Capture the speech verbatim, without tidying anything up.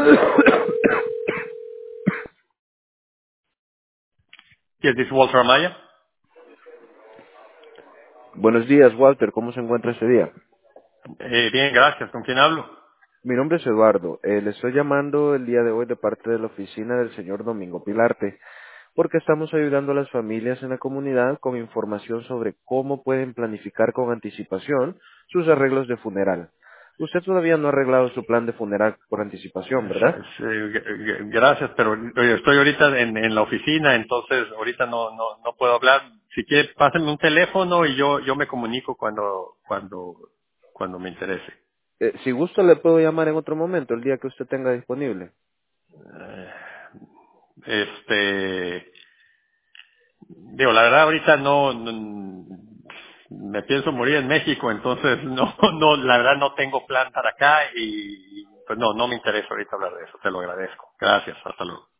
Yes, this is Walter Amaya. Buenos días, Walter. ¿Cómo se encuentra este día? Eh, bien, gracias. ¿Con quién hablo? Mi nombre es Eduardo. Eh, le estoy llamando el día de hoy de parte de la oficina del señor Domingo Pilarte, porque estamos ayudando a las familias en la comunidad con información sobre cómo pueden planificar con anticipación sus arreglos de funeral. Usted todavía no ha arreglado su plan de funeral por anticipación, ¿verdad? Sí, g- g- gracias, pero oye, estoy ahorita en, en la oficina, entonces ahorita no, no, no puedo hablar. Si quiere, pásenme un teléfono y yo, yo me comunico cuando, cuando, cuando me interese. Eh, si gusta, le puedo llamar en otro momento, el día que usted tenga disponible. Eh, Este, digo, la verdad ahorita no, no- me pienso morir en México, entonces no, no, la verdad no tengo plan para acá y pues no, no me interesa ahorita hablar de eso, te lo agradezco. Gracias, hasta luego.